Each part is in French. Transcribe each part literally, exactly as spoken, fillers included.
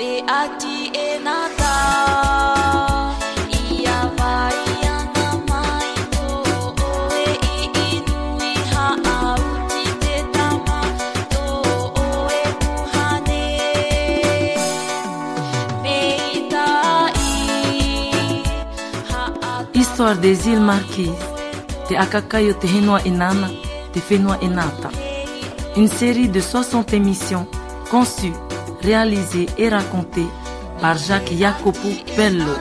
Histoire des îles Marquises, Te Akakaio Te Henua Inana, Te Whenua Inata. Une série de soixante émissions conçues, réalisées et racontées par Jacques Jacopo Bello.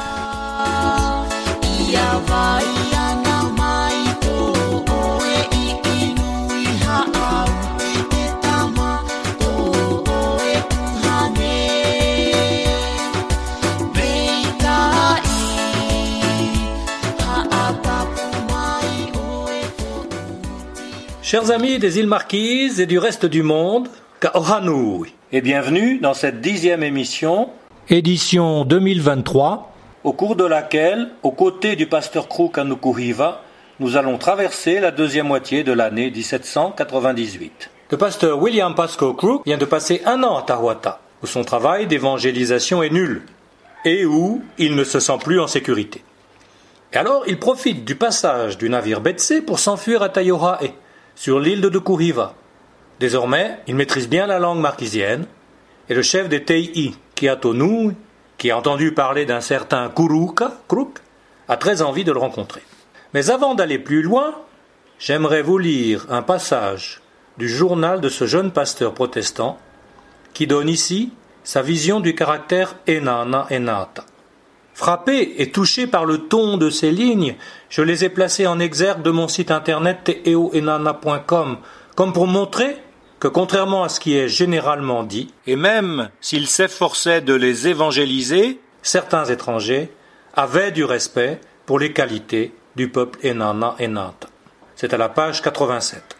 Chers amis des îles Marquises et du reste du monde, Ka'ohanui, et bienvenue dans cette dixième émission, édition deux mille vingt-trois, au cours de laquelle, aux côtés du pasteur Crook à Nukuhiva, nous allons traverser la deuxième moitié de l'année dix-sept cent quatre-vingt-dix-huit. Le pasteur William Pascoe Crook vient de passer un an à Tahuata, où son travail d'évangélisation est nul, et où il ne se sent plus en sécurité. Et alors, il profite du passage du navire Betsé pour s'enfuir à Taiohae, sur l'île de Nukuhiva. Désormais, il maîtrise bien la langue marquisienne, et le chef des Tei, Kiatonui, qui a entendu parler d'un certain Kuruka, Crook, a très envie de le rencontrer. Mais avant d'aller plus loin, j'aimerais vous lire un passage du journal de ce jeune pasteur protestant qui donne ici sa vision du caractère Enana Enata. Frappé et touché par le ton de ces lignes, je les ai placées en exergue de mon site internet te eo enana point com, comme pour montrer que contrairement à ce qui est généralement dit, et même s'il s'efforçait de les évangéliser, certains étrangers avaient du respect pour les qualités du peuple Enana Enata. C'est à la page quatre-vingt-sept.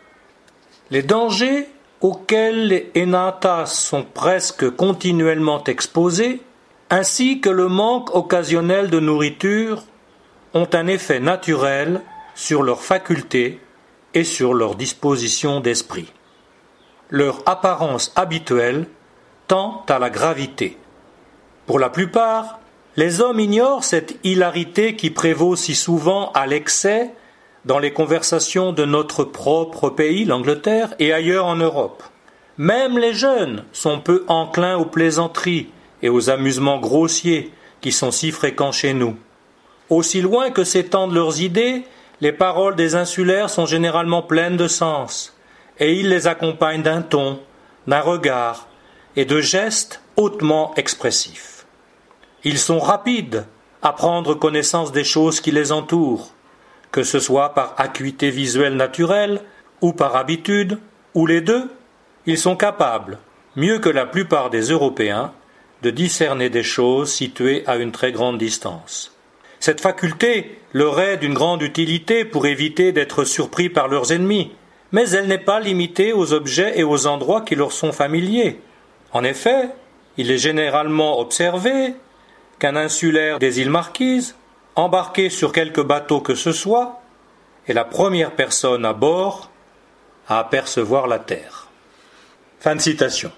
Les dangers auxquels les Enatas sont presque continuellement exposés, ainsi que le manque occasionnel de nourriture, ont un effet naturel sur leurs facultés et sur leur disposition d'esprit. Leur apparence habituelle tend à la gravité. Pour la plupart, les hommes ignorent cette hilarité qui prévaut si souvent à l'excès dans les conversations de notre propre pays, l'Angleterre, et ailleurs en Europe. Même les jeunes sont peu enclins aux plaisanteries et aux amusements grossiers qui sont si fréquents chez nous. Aussi loin que s'étendent leurs idées, les paroles des insulaires sont généralement pleines de sens, et ils les accompagnent d'un ton, d'un regard et de gestes hautement expressifs. Ils sont rapides à prendre connaissance des choses qui les entourent, que ce soit par acuité visuelle naturelle ou par habitude, ou les deux. Ils sont capables, mieux que la plupart des Européens, de discerner des choses situées à une très grande distance. Cette faculté leur est d'une grande utilité pour éviter d'être surpris par leurs ennemis, mais elle n'est pas limitée aux objets et aux endroits qui leur sont familiers. En effet, il est généralement observé qu'un insulaire des îles Marquises, embarqué sur quelque bateau que ce soit, est la première personne à bord à apercevoir la terre. Fin de citation.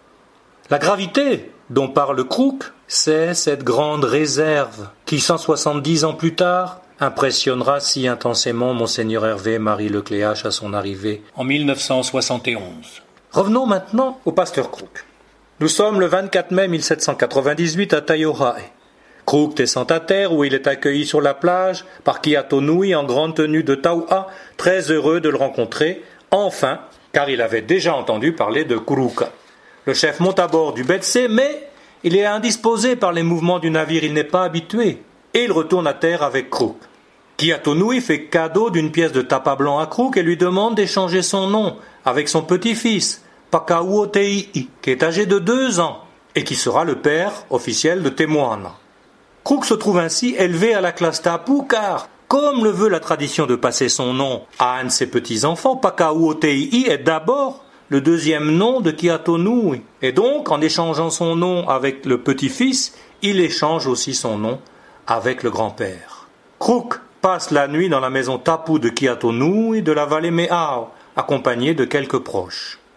La gravité dont parle Crook, c'est cette grande réserve qui, cent soixante-dix ans plus tard, impressionnera si intensément Monseigneur Hervé Marie Lecléache à son arrivée en mille neuf cent soixante et onze. Revenons maintenant au pasteur Crook. Nous sommes le vingt-quatre mai mille sept cent quatre-vingt-dix-huit à Taiohae. Crook descend à terre où il est accueilli sur la plage par Kiatonui en grande tenue de Taua, très heureux de le rencontrer, enfin, car il avait déjà entendu parler de Kuruka. Le chef monte à bord du Betsé, mais il est indisposé par les mouvements du navire, il n'est pas habitué, et il retourne à terre avec Crook. Kiatonui fait cadeau d'une pièce de tapa blanc à Crook et lui demande d'échanger son nom avec son petit-fils, Pakauotei, qui est âgé de deux ans et qui sera le père officiel de Temoana. Crook se trouve ainsi élevé à la classe Tapu car, comme le veut la tradition de passer son nom à un de ses petits-enfants, Pakauotei est d'abord le deuxième nom de Kiatonui. Et donc, en échangeant son nom avec le petit-fils, il échange aussi son nom avec le grand-père. Crook passe la nuit dans la maison Tapu de Kiatonui de la vallée Me'ao, accompagné de quelques proches.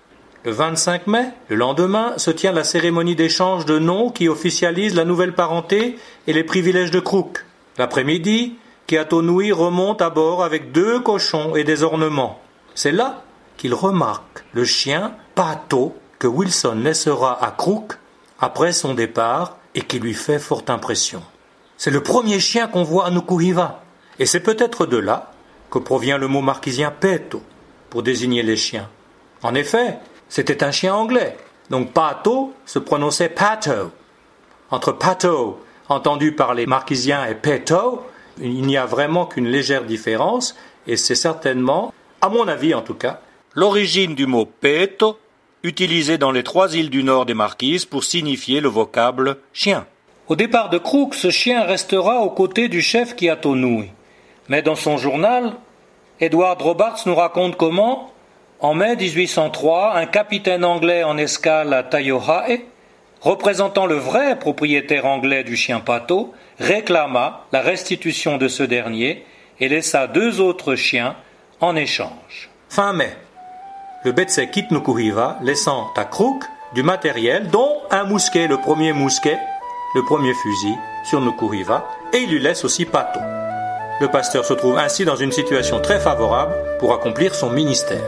Le vingt-cinq mai, le lendemain, se tient la cérémonie d'échange de noms qui officialise la nouvelle parenté et les privilèges de Crook. L'après-midi, Kiatonui remonte à bord avec deux cochons et des ornements. C'est là qu'il remarque le chien Pato que Wilson laissera à Crook après son départ et qui lui fait forte impression. C'est le premier chien qu'on voit à Nukuhiva, et c'est peut-être de là que provient le mot marquisien Peto pour désigner les chiens. En effet, c'était un chien anglais, donc Pato se prononçait Pato. Entre Pato, entendu par les marquisiens, et Peto, il n'y a vraiment qu'une légère différence, et c'est certainement, à mon avis en tout cas, l'origine du mot Peto, utilisé dans les trois îles du nord des Marquises pour signifier le vocable chien. Au départ de Crook, ce chien restera aux côtés du chef Kiatonui. Mais dans son journal, Edward Robarts nous raconte comment, en mai dix-huit cent trois, un capitaine anglais en escale à Taiohae, représentant le vrai propriétaire anglais du chien Pato, réclama la restitution de ce dernier et laissa deux autres chiens en échange. Fin mai, le Betse quitte Nukuhiva, laissant à Crook du matériel, dont un mousquet, le premier mousquet, le premier fusil sur Nukuhiva, et il lui laisse aussi Pato. Le pasteur se trouve ainsi dans une situation très favorable pour accomplir son ministère.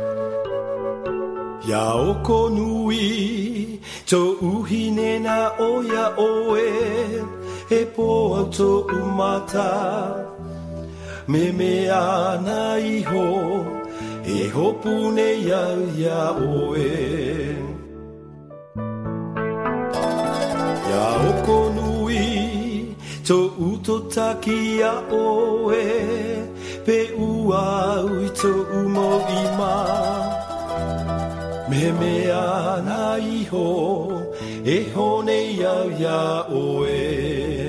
Yaoko nui to uhine na oya oe e po to umata me me ana iho e hopune ya ya oe Yaoko nui to utotaki ya oe pe ua ui to umo ima Me mea na iho e hone ya ya oe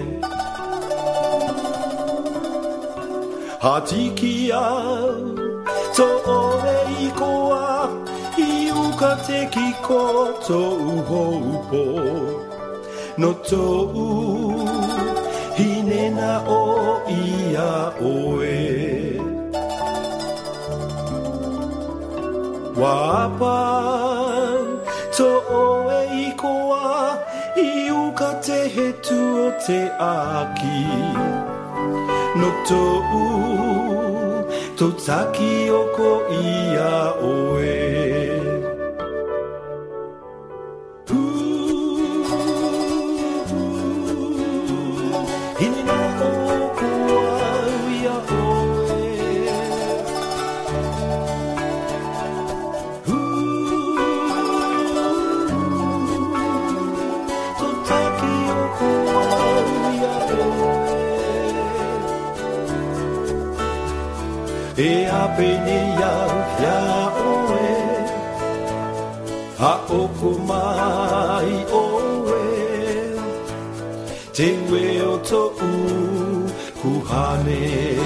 Hatiki au to ore i koa I uka te kiko to uho upo No to u hine na o ia oe Wapa to oe i koa I uka te he tu o te aki No to u to taki o ko ia oe Hini na o koa ia oe E apene ya ya oe A oko mai oe Te ue o to u kuhane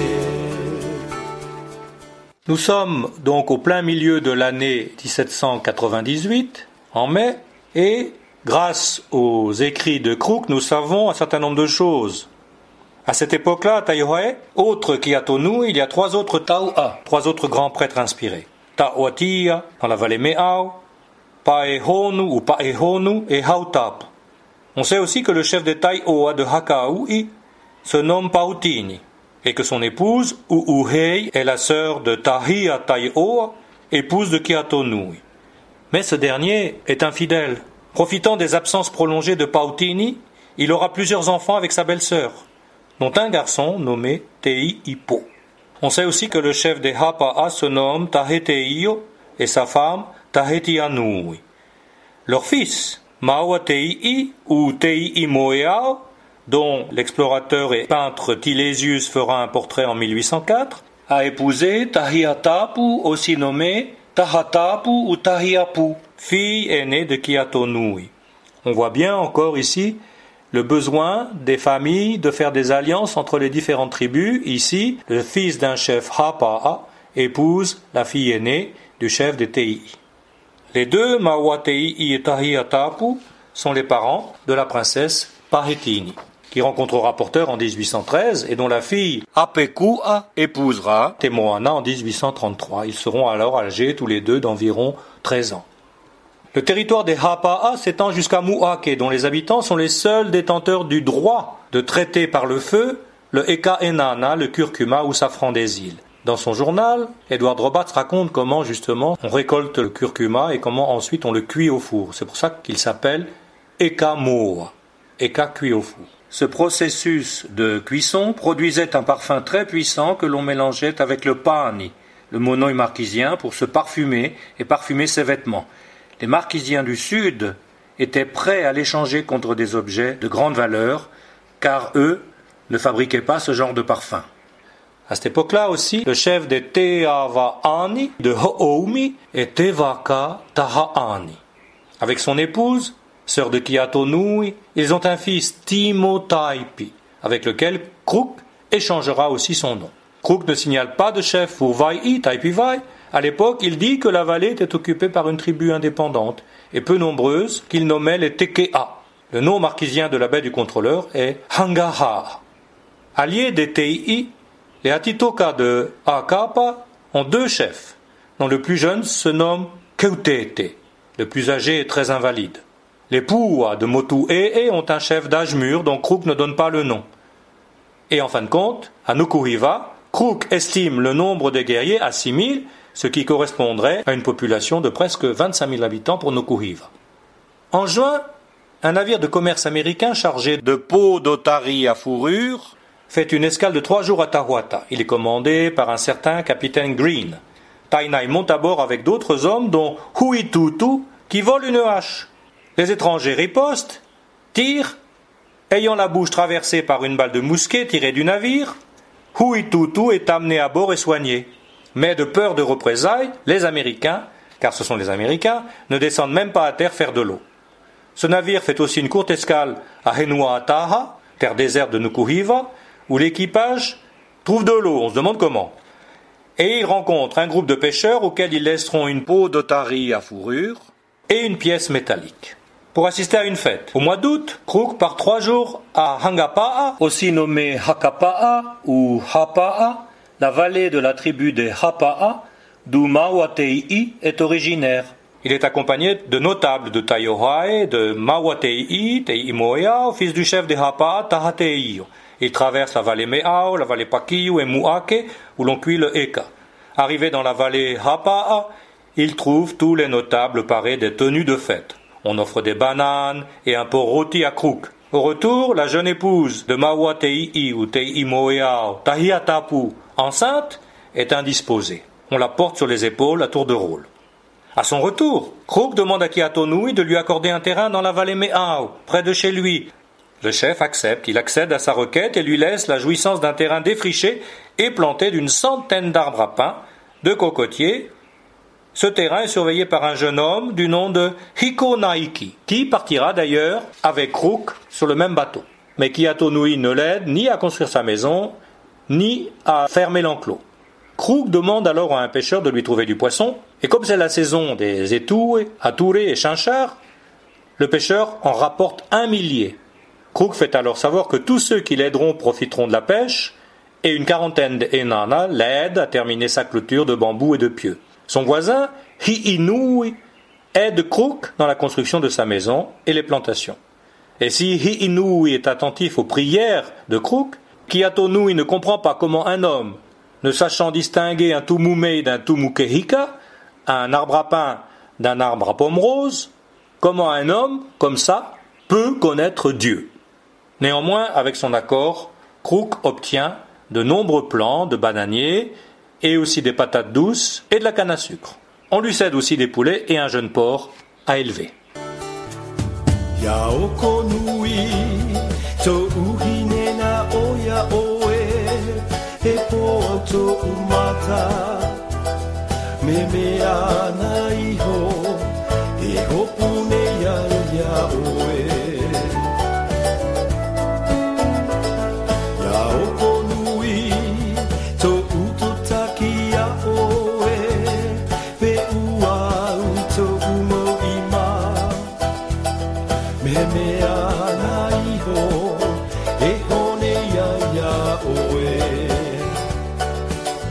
Nous sommes donc au plein milieu de l'année dix-sept cent quatre-vingt-dix-huit, en mai, et grâce aux écrits de Crook, nous savons un certain nombre de choses. À cette époque-là, à Taiohae, autre qu'Iatonui, il y a trois autres Taua, trois autres grands prêtres inspirés. Taoatia, dans la vallée Meao, Paehonu ou Paehonu et Hautap. On sait aussi que le chef des Taioa de Hakau'i se nomme Pautini, et que son épouse, Uuhei, est la sœur de Tahia Taioa, épouse de Kiatonui. Mais ce dernier est infidèle. Profitant des absences prolongées de Pautini, il aura plusieurs enfants avec sa belle-sœur, dont un garçon nommé Tei Ipo. On sait aussi que le chef des Hapa'a se nomme Taheteio et sa femme Tahetianui. Leur fils, Maoatei ou Tei Imoeao, dont l'explorateur et peintre Tilésius fera un portrait en mille huit cent quatre, a épousé Tahiatapu, aussi nommée Tahatapu ou Tahiapu, fille aînée de Kiatonui. On voit bien encore ici le besoin des familles de faire des alliances entre les différentes tribus. Ici, le fils d'un chef Hapa'a épouse la fille aînée du chef des Tei. Les deux, Maoatei et Tahiatapu, sont les parents de la princesse Pahetini, qui rencontrera Porter en dix-huit cent treize et dont la fille Apekua épousera Te Moana en dix-huit cent trente-trois. Ils seront alors âgés tous les deux d'environ treize ans. Le territoire des Hapa'a s'étend jusqu'à Mu'ake, dont les habitants sont les seuls détenteurs du droit de traiter par le feu le Eka Enana, le curcuma ou safran des îles. Dans son journal, Edward Roberts raconte comment justement on récolte le curcuma et comment ensuite on le cuit au four. C'est pour ça qu'il s'appelle Eka Moa, Eka cuit au four. Ce processus de cuisson produisait un parfum très puissant que l'on mélangeait avec le pani, le monoï marquisien, pour se parfumer et parfumer ses vêtements. Les Marquisiens du Sud étaient prêts à l'échanger contre des objets de grande valeur, car eux ne fabriquaient pas ce genre de parfum. À cette époque-là aussi, le chef des Teavaani de Ho'oumi est Tevaka Tahaani. Avec son épouse, sœur de Kiatonui, ils ont un fils Timotaipi, avec lequel Crook échangera aussi son nom. Crook ne signale pas de chef pour Vai'i, Taipivai. À l'époque, il dit que la vallée était occupée par une tribu indépendante et peu nombreuse qu'il nommait les Tekea. Le nom marquisien de la baie du contrôleur est Hangaha. Alliés des Tei'i, les Atitoka de Akapa ont deux chefs, dont le plus jeune se nomme Keutete. Le plus âgé est très invalide. Les Pua de Motu'e ont un chef d'âge mûr dont Crook ne donne pas le nom. Et en fin de compte, à Nukuhiva, Crook estime le nombre de guerriers à six mille, ce qui correspondrait à une population de presque vingt-cinq mille habitants pour Nukuhiva. En juin, un navire de commerce américain chargé de peaux d'otarie à fourrure fait une escale de trois jours à Tahuata. Il est commandé par un certain capitaine Green. Tainai monte à bord avec d'autres hommes, dont Huitutu, qui vole une hache. Les étrangers ripostent, tirent, ayant la bouche traversée par une balle de mousquet tirée du navire. Huitutu est amené à bord et soigné. Mais de peur de représailles, les Américains, car ce sont les Américains, ne descendent même pas à terre faire de l'eau. Ce navire fait aussi une courte escale à Henuataha, terre déserte de Nukuhiva, où l'équipage trouve de l'eau, on se demande comment. Et il rencontre un groupe de pêcheurs auxquels ils laisseront une peau d'otarie à fourrure et une pièce métallique. Pour assister à une fête. Au mois d'août, Crook part trois jours à Hangapa'a, aussi nommé Hakapa'a ou Hapa'a, la vallée de la tribu des Hapa'a, d'où Mawatei'i est originaire. Il est accompagné de notables de Taiohae, de Mawatei'i, Teimoea, fils du chef des Hapa'a, Tahatei'io. Il traverse la vallée Me'ao, la vallée Pakiu et Mu'ake, où l'on cuit le Eka. Arrivé dans la vallée Hapa'a, il trouve tous les notables parés des tenues de fête. On offre des bananes et un pot rôti à Crook. Au retour, la jeune épouse de Mawatei'i ou Teimoea, Tahiatapu, enceinte, est indisposée. On la porte sur les épaules à tour de rôle. À son retour, Crook demande à Kiatonui de lui accorder un terrain dans la vallée Me'ao, près de chez lui. Le chef accepte, il accède à sa requête et lui laisse la jouissance d'un terrain défriché et planté d'une centaine d'arbres à pin, de cocotiers. Ce terrain est surveillé par un jeune homme du nom de Hiko Naiki, qui partira d'ailleurs avec Crook sur le même bateau. Mais Kiatonui ne l'aide ni à construire sa maison, ni à fermer l'enclos. Crook demande alors à un pêcheur de lui trouver du poisson, et comme c'est la saison des étoues, atourés et chinchards, le pêcheur en rapporte un millier. Crook fait alors savoir que tous ceux qui l'aideront profiteront de la pêche, et une quarantaine d'Enana l'aident à terminer sa clôture de bambou et de pieux. Son voisin, Hi'inui, aide Crook dans la construction de sa maison et les plantations. Et si Hi'inui est attentif aux prières de Crook, Kiatonui ne comprend pas comment un homme, ne sachant distinguer un tumumei d'un tumukehika, un arbre à pain d'un arbre à pomme rose, comment un homme, comme ça, peut connaître Dieu. Néanmoins, avec son accord, Crook obtient de nombreux plants de bananiers et aussi des patates douces et de la canne à sucre. On lui cède aussi des poulets et un jeune porc à élever.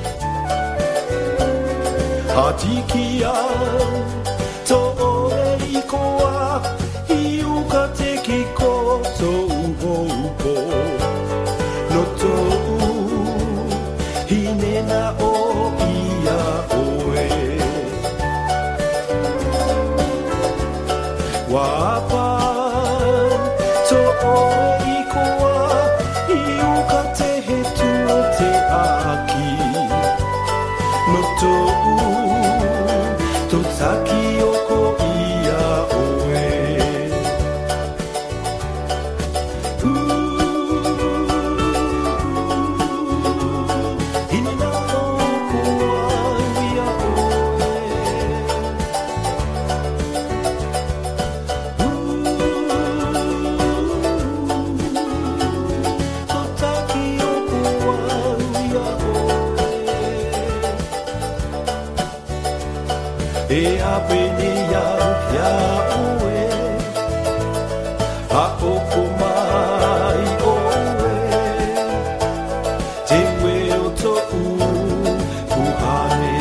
Hatikia to orei e apeni ya ya oe a oko mai oe te we o to u kuhane.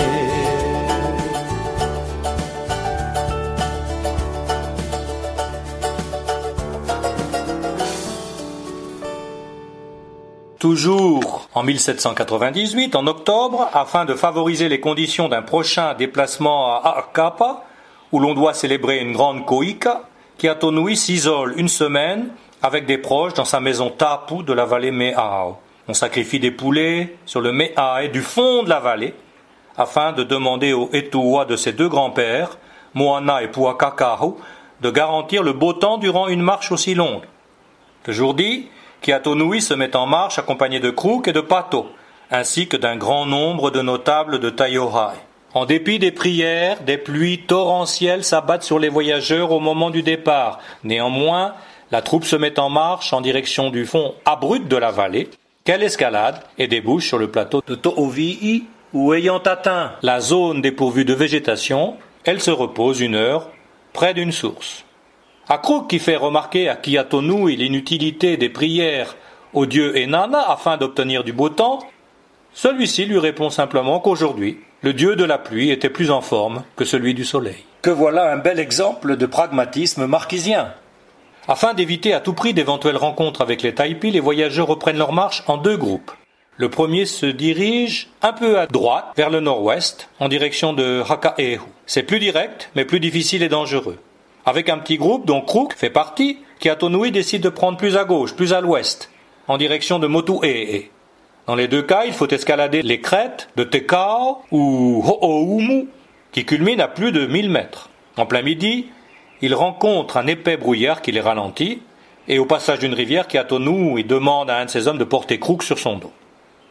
Toujours en mille sept cent quatre-vingt-dix-huit, en octobre, afin de favoriser les conditions d'un prochain déplacement à Aakapa, où l'on doit célébrer une grande koika, Kiatonui s'isole une semaine avec des proches dans sa maison Tapu de la vallée Me'ao. On sacrifie des poulets sur le Me'ae du fond de la vallée, afin de demander au Etua de ses deux grands-pères, Moana et Puakakahu, de garantir le beau temps durant une marche aussi longue. Le jour dit, Kiatonui se met en marche accompagné de Crook et de Pato, ainsi que d'un grand nombre de notables de Taiohae. En dépit des prières, des pluies torrentielles s'abattent sur les voyageurs au moment du départ. Néanmoins, la troupe se met en marche en direction du fond abrupt de la vallée, qu'elle escalade et débouche sur le plateau de To'ovi'i, où ayant atteint la zone dépourvue de végétation, elle se repose une heure près d'une source. À Crook, qui fait remarquer à Kiatonui l'inutilité des prières au dieu Enana afin d'obtenir du beau temps, celui-ci lui répond simplement qu'aujourd'hui, le dieu de la pluie était plus en forme que celui du soleil. Que voilà un bel exemple de pragmatisme marquisien. Afin d'éviter à tout prix d'éventuelles rencontres avec les Taipi, les voyageurs reprennent leur marche en deux groupes. Le premier se dirige un peu à droite, vers le nord-ouest, en direction de Hakaehu. C'est plus direct, mais plus difficile et dangereux. Avec un petit groupe dont Crook fait partie, Kiatonui décide de prendre plus à gauche, plus à l'ouest, en direction de Motu'ee. Dans les deux cas, il faut escalader les crêtes de Tekao ou Ho'oumu, qui culminent à plus de mille mètres. En plein midi, ils rencontrent un épais brouillard qui les ralentit, et au passage d'une rivière, Kiatonui demande à un de ses hommes de porter Crook sur son dos.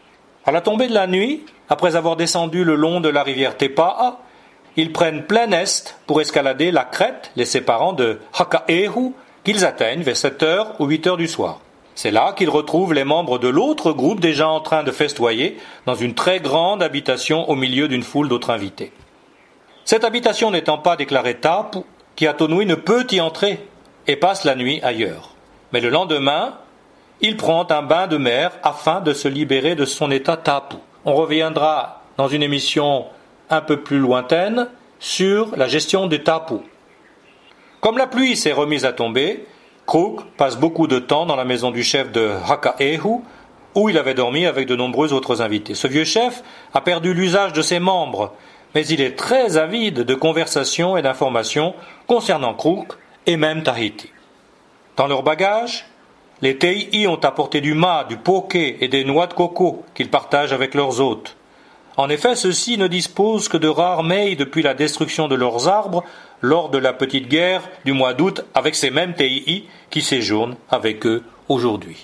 À la tombée de la nuit, après avoir descendu le long de la rivière Tepa'a, ils prennent plein est pour escalader la crête les séparant de Hakaehu, qu'ils atteignent vers sept heures ou huit heures du soir. C'est là qu'ils retrouvent les membres de l'autre groupe déjà en train de festoyer dans une très grande habitation au milieu d'une foule d'autres invités. Cette habitation n'étant pas déclarée Tapu, Kiatonui ne peut y entrer et passe la nuit ailleurs. Mais le lendemain, il prend un bain de mer afin de se libérer de son état Tapu. On reviendra dans une émission un peu plus lointaine sur la gestion du Tapu. Comme la pluie s'est remise à tomber, Crook passe beaucoup de temps dans la maison du chef de Hakaehu, où il avait dormi avec de nombreux autres invités. Ce vieux chef a perdu l'usage de ses membres, mais il est très avide de conversations et d'informations concernant Crook et même Tahiti. Dans leur bagage, les Tei'i ont apporté du ma, du poké et des noix de coco qu'ils partagent avec leurs hôtes. En effet, ceux-ci ne disposent que de rares mets depuis la destruction de leurs arbres lors de la petite guerre du mois d'août avec ces mêmes Tei'i qui séjournent avec eux aujourd'hui.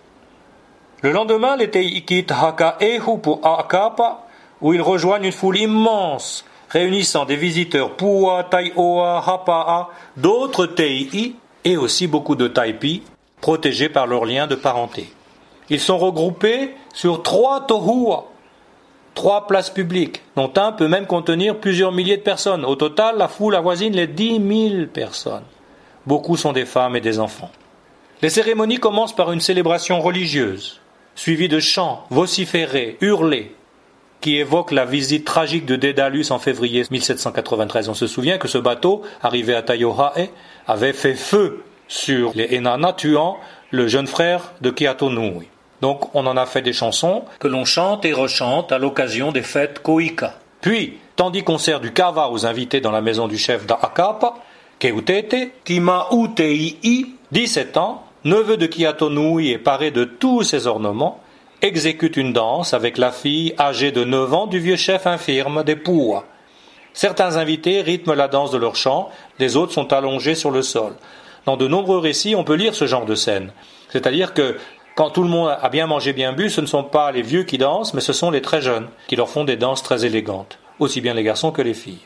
Le lendemain, les Tei'i quittent Hakaehu pour Aakapa, où ils rejoignent une foule immense, réunissant des visiteurs Pua, Taioa, Hapa'a, d'autres Tei'i et aussi beaucoup de Taipi, protégés par leurs liens de parenté. Ils sont regroupés sur trois tohua, trois places publiques, dont un peut même contenir plusieurs milliers de personnes. Au total, la foule avoisine les dix mille personnes. Beaucoup sont des femmes et des enfants. Les cérémonies commencent par une célébration religieuse, suivie de chants vociférés, hurlés, qui évoquent la visite tragique de Dédalus en février mille sept cent quatre-vingt-treize. On se souvient que ce bateau, arrivé à Taiohae, avait fait feu sur les Enana, tuant le jeune frère de Kiatonui. Donc on en a fait des chansons que l'on chante et rechante à l'occasion des fêtes Koika. Puis, tandis qu'on sert du kava aux invités dans la maison du chef d'Aakapa, Keutete, Tima'utei'i, dix-sept ans, neveu de Kiatonui et paré de tous ses ornements, exécute une danse avec la fille âgée de neuf ans du vieux chef infirme des Pua. Certains invités rythment la danse de leur chant, les autres sont allongés sur le sol. Dans de nombreux récits, on peut lire ce genre de scène. C'est-à-dire que quand tout le monde a bien mangé, bien bu, ce ne sont pas les vieux qui dansent, mais ce sont les très jeunes qui leur font des danses très élégantes, aussi bien les garçons que les filles.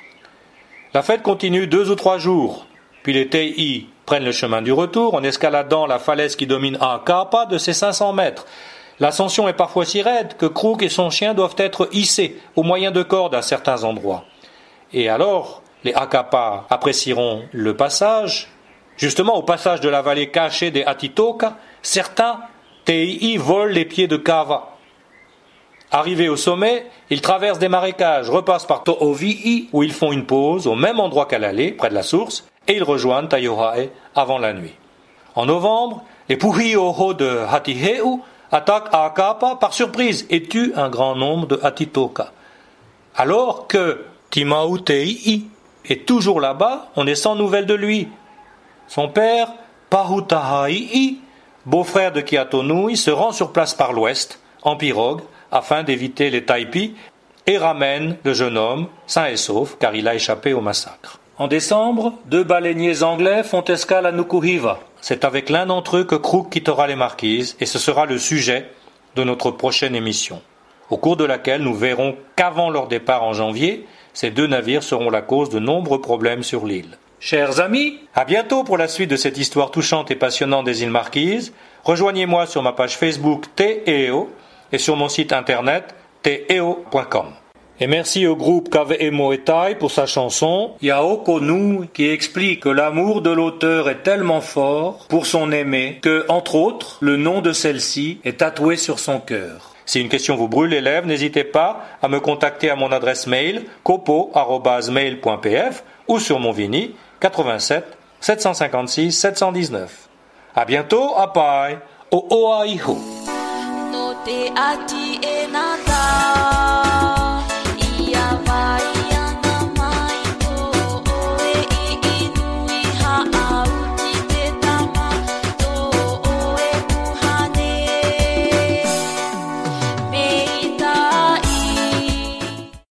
La fête continue deux ou trois jours, puis les Tei'i prennent le chemin du retour en escaladant la falaise qui domine Aakapa de ses cinq cents mètres. L'ascension est parfois si raide que Crook et son chien doivent être hissés au moyen de cordes à certains endroits. Et alors, les Akapa apprécieront le passage. Justement, au passage de la vallée cachée des Atitoka, certains Teii volent les pieds de Kava. Arrivés au sommet, ils traversent des marécages, repassent par To'ovi'i, où ils font une pause au même endroit qu'à l'aller, près de la source, et ils rejoignent Taiohae avant la nuit. En novembre, les Puhi'oho de Hatiheu attaquent Akapa par surprise et tuent un grand nombre de Atitoka. Alors que Timaute'i est toujours là-bas, on est sans nouvelles de lui. Son père, Pahutahai'i, beau-frère de Kiatonui, se rend sur place par l'ouest, en pirogue, afin d'éviter les Taipi, et ramène le jeune homme, sain et sauf, car il a échappé au massacre. En décembre, deux baleiniers anglais font escale à Nukuhiva. C'est avec l'un d'entre eux que Crook quittera les Marquises, et ce sera le sujet de notre prochaine émission, au cours de laquelle nous verrons qu'avant leur départ en janvier, ces deux navires seront la cause de nombreux problèmes sur l'île. Chers amis, à bientôt pour la suite de cette histoire touchante et passionnante des îles Marquises. Rejoignez-moi sur ma page Facebook Te Eo et sur mon site internet te eo point com. Et merci au groupe Kave Moetai pour sa chanson Yaoko Nu, qui explique que l'amour de l'auteur est tellement fort pour son aimé que, entre autres, le nom de celle-ci est tatoué sur son cœur. Si une question vous brûle les lèvres, n'hésitez pas à me contacter à mon adresse mail kopo arobase mail point p f ou sur mon Vini quatre-vingt-sept sept cent cinquante-six sept cent dix-neuf. À bientôt, apai, o oaiho. No te ati e nada.